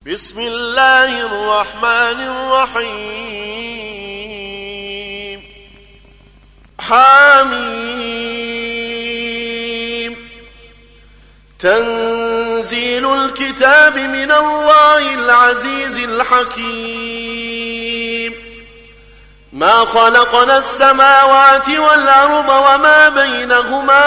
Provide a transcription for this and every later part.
بسم الله الرحمن الرحيم حميم تنزيل الكتاب من الله العزيز الحكيم ما خلقنا السماوات والأرض وما بينهما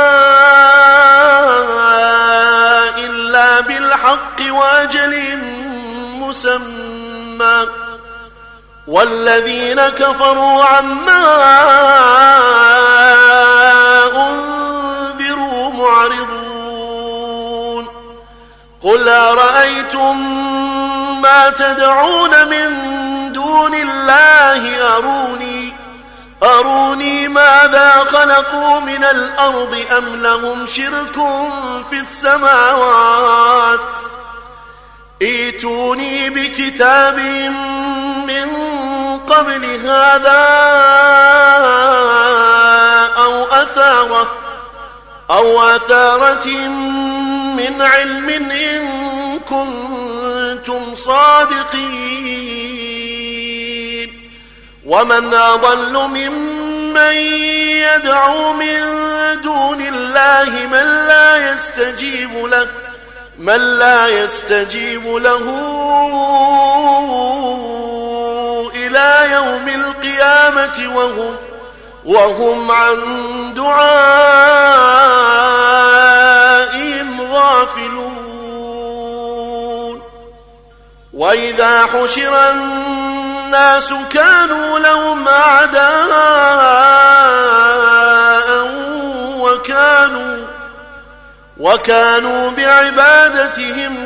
إلا بالحق وأجل مسمى والذين كفروا عما أنذروا معرضون قل أرأيتم ما تدعون من دون الله أروني ماذا خلقوا من الأرض أم لهم شرك في السماوات ائتوني بكتاب من قبل هذا أو أثارة من علم إن كنتم صادقين ومن أضل ممن يدعو من دون الله من لا يستجيب له إلى يوم القيامة وهم عن دعائهم غافلون وإذا حشر الناس كانوا لهم أعداء وكانوا بعبادتهم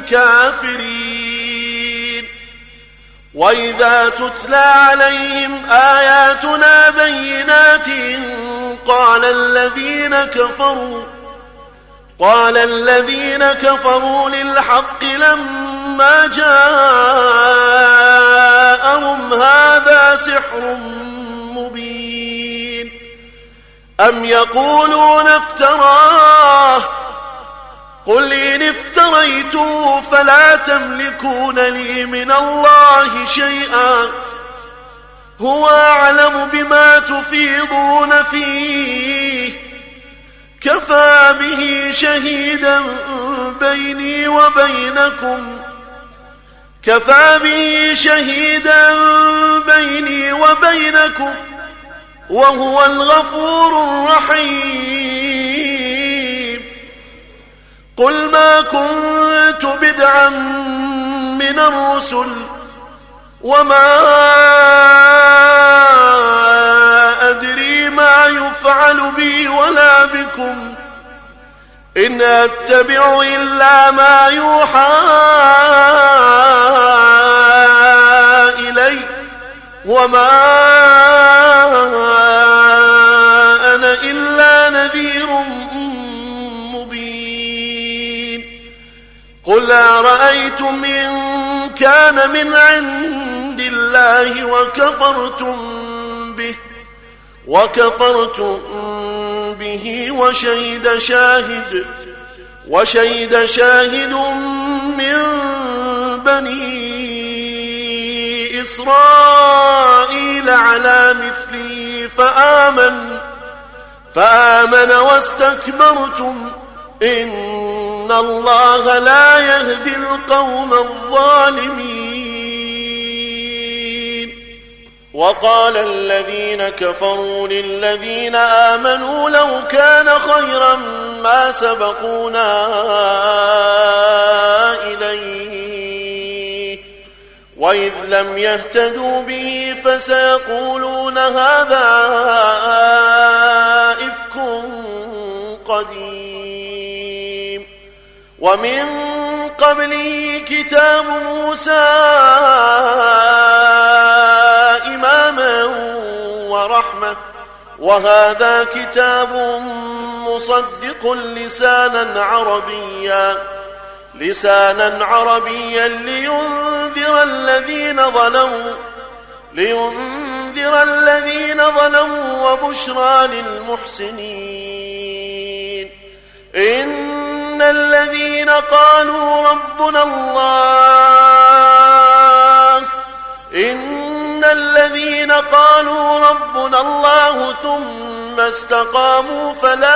كافرين وإذا تتلى عليهم آياتنا بينات قال الذين كفروا للحق لما جاءهم هذا سحر مبين أم يقولون افتراه قل إن افتريته فلا تملكون لي من الله شيئا هو أعلم بما تفيضون فيه كفى به شهيدا بيني وبينكم وهو الغفور الرحيم قل ما كنت بدعا من الرسل وما أدري ما يفعل بي ولا بكم إن أتبع إلا ما يوحى إلي وما أنا إلا نذير مبين قل أرأيتم إن كان من عند الله وكفرتم به وشهد شاهد من بني إسرائيل على مثله فآمن واستكبرتم إن الله لا يهدي القوم الظالمين وقال الذين كفروا للذين آمنوا لو كان خيرا ما سبقونا إليه وإذ لم يهتدوا به فسيقولون هذا إفك قديم ومن قبله كتاب موسى إماما ورحمة وهذا كتاب مصدق لسانا عربيا لينذر الذين ظلموا وبشرى للمحسنين إن الذين قالوا ربنا الله ربنا الله ثم استقاموا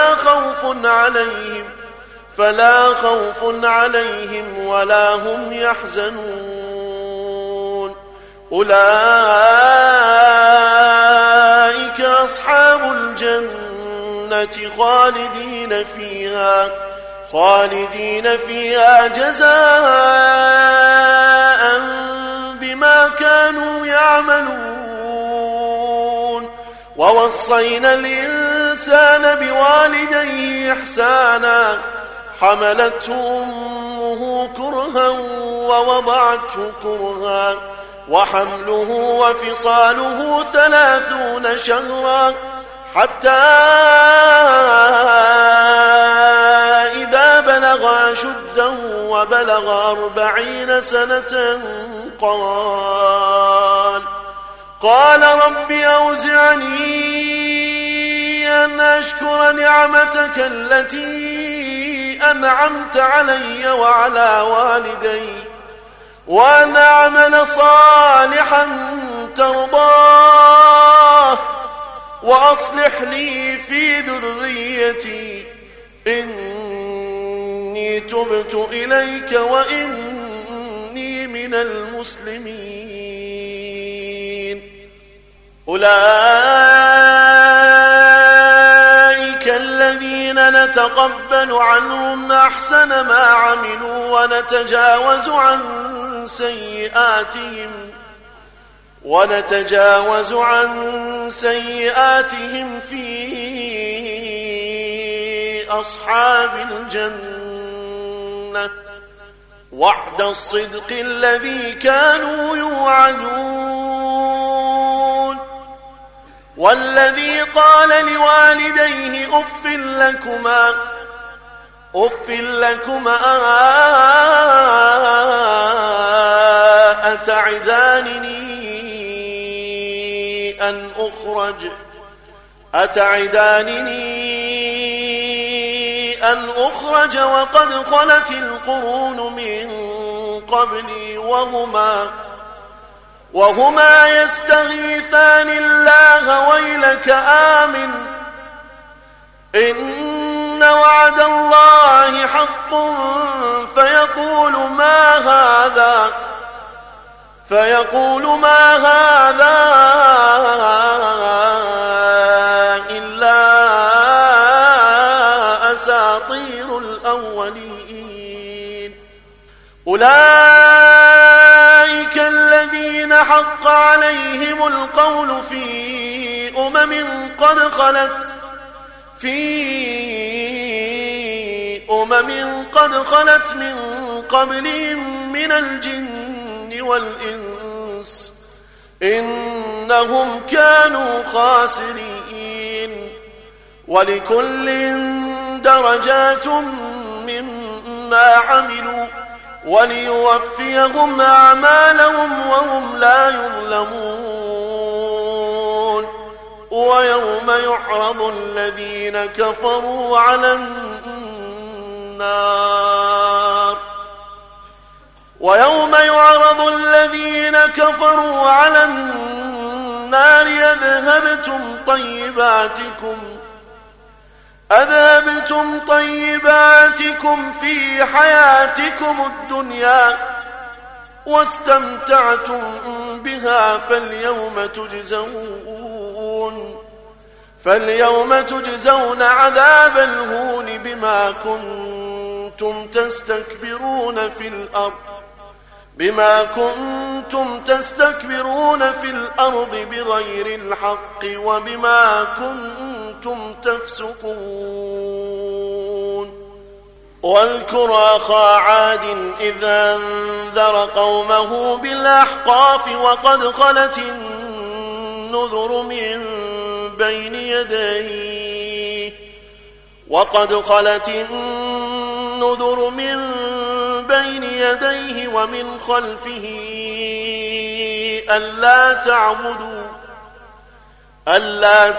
فلا خوف عليهم ولا هم يحزنون. أولئك أصحاب الجنة خالدين فيها جزاء بما كانوا يعملون. ووصينا الإنسان بوالديه إحسانا حملته أمه كرها ووضعته كرها وحمله وفصاله 30 شهرا حتى إذا بلغ أشده وبلغ 40 سنة قال رب أوزعني أن أشكر نعمتك التي أنعمت علي وعلى والدي وأن أعمل صالحا ترضاه وأصلح لي في ذريتي إني تبت إليك وإني من المسلمين. أولئك الذين نتقبل عنهم أحسن ما عملوا ونتجاوز عن سيئاتهم في أصحاب الجنة وعد الصدق الذي كانوا يوعدون. والذي قال لوالديه أف لكما أتعدانني أن أخرج وقد خلت القرون من قبلي وهما يستغيثان الله ويلك آمن إن وعد الله حق فيقول ما هذا إلا أساطير الأولين. أولئك الذين حق عليهم القول في أمم قد خلت من قبلهم من الجن والإنس إنهم كانوا خاسرين. ولكل درجات مما عملوا وليوفيهم أعمالهم وهم لا يظلمون. ويوم يعرض الذين كفروا على النار أذهبتم طيباتكم في حياتكم الدنيا واستمتعتم بها فاليوم تجزون عذاب الهون بما كنتم تستكبرون في الأرض بغير الحق وبما كنتم تفسقون. واذكر أخا عاد إذ أنذر قومه بالأحقاف وقد خلت النذر من بين يديه ومن خلفه ألا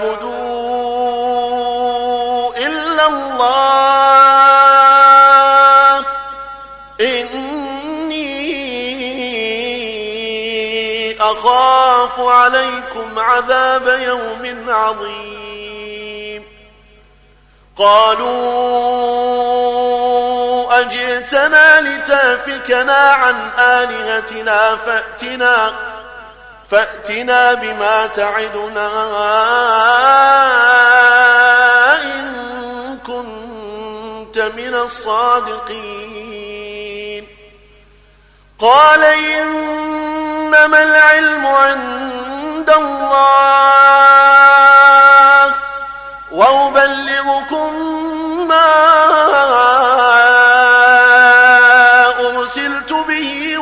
تعبدوا إلا الله إني أخاف عليكم عذاب يوم عظيم قالوا أجئتنا لتافكنا عن آلهتنا فأتنا بما تعدنا إن كنت من الصادقين قال إنما العلم عند الله وأبلغكم ما أرسلت به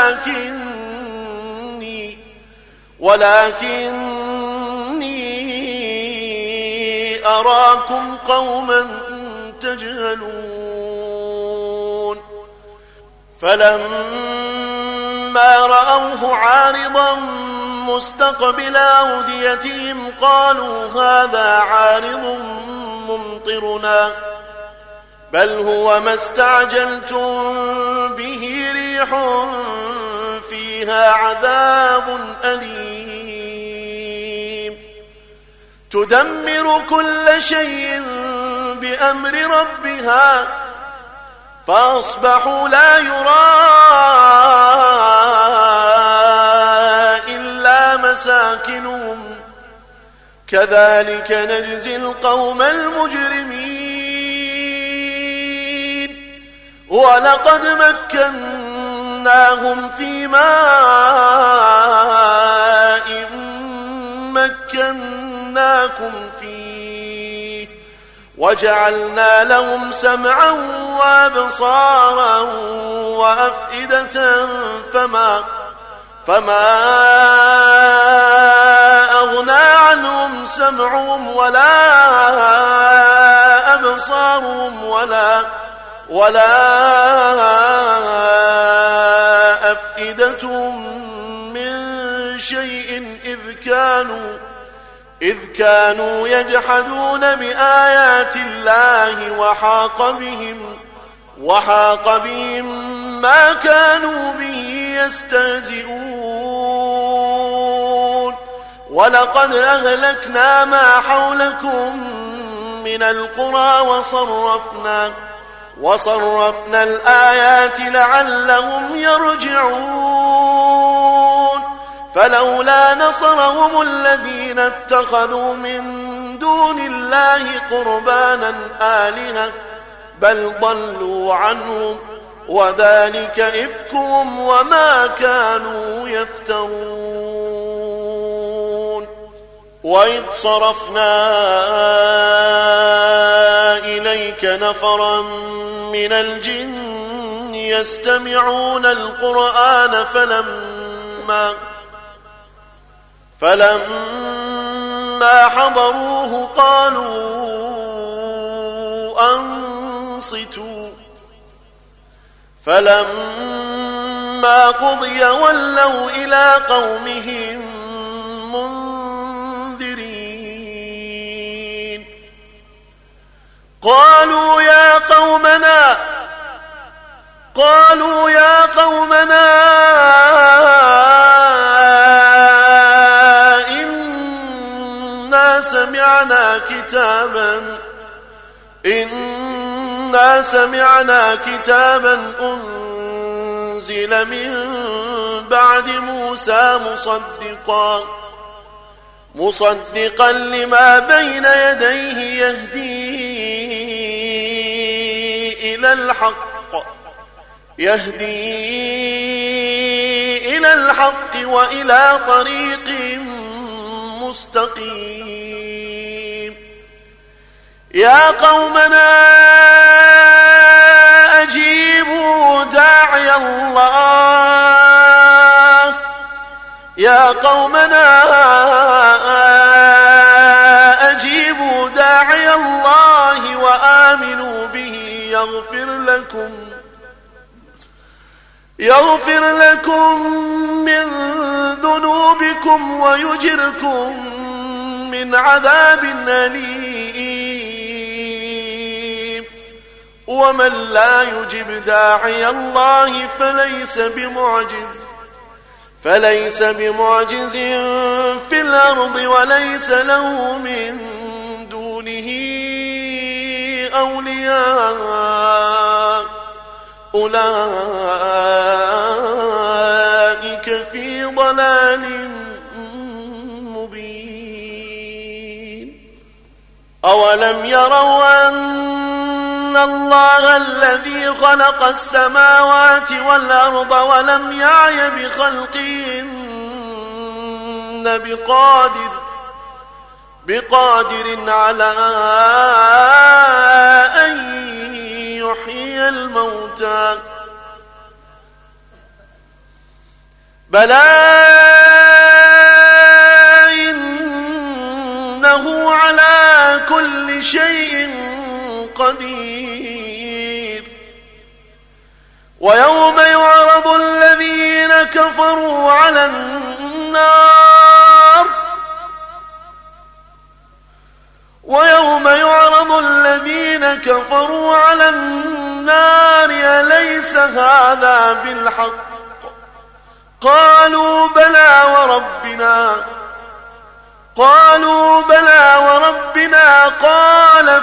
ولكني أراكم قوما تجهلون فلما رأوه عارضا مستقبل أوديتهم قالوا هذا عارض ممطرنا بل هو ما استعجلتم به ريح فيها عذاب أليم تدمر كل شيء بأمر ربها فأصبحوا لا يرى إلا مساكنهم كذلك نجزي القوم المجرمين ولقد مكناهم في ماء مكناكم فيه وجعلنا لهم سمعا وأبصارا وأفئدة فما أغنى عنهم سمعهم ولا أبصارهم ولا أفئدتهم من شيء إذ كانوا يجحدون بآيات الله وحاق بهم ما كانوا به يستهزئون ولقد أهلكنا ما حولكم من القرى وصرفنا الآيات لعلهم يرجعون فلولا نصرهم الذين اتخذوا من دون الله قربانا آلهة بل ضلوا عنهم وذلك إفكهم وما كانوا يفترون وإذ صرفنا إليك نفرا من الجن يستمعون القرآن فلما حضروه قالوا أنصتوا فلما قضي ولوا إلى قومهم منذرين قالوا يا قومنا إنا سمعنا كتابا أنزل من بعد موسى مصدقا لما بين يديه يهدي إلى الحق وإلى طريق مستقيم يا قومنا أجيبوا داعي الله وآمنوا به يغفر لكم من ذنوبكم ويجركم من عذاب أليم ومن فليس بمعجز في الأرض وليس له من دونه أولياء أولئك في ضلال مبين. أولم يروا أن الله الذي خلق السماوات والأرض ولم يعي بخلقهن بقادر على أن يحيي الموتى بلى إنه على كل شيء قدير. ويوم يعرض الذين كفروا على النار أليس هذا بالحق قالوا بلى وربنا قال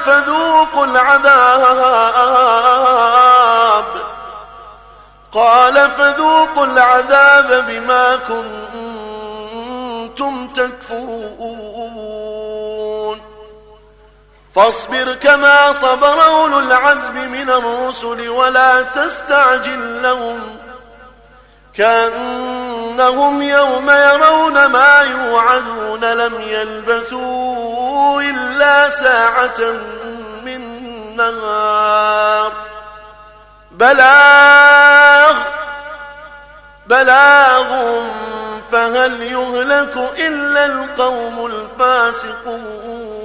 فذوقوا العذاب بما كنتم تكفرون. فاصبر كما صبر أولو العزم من الرسل ولا تستعجل لهم كأنهم يوم يرون ما يوعدون لم يلبثوا إلا ساعة من نهار بلاغ فهل يهلك إلا القوم الفاسقون.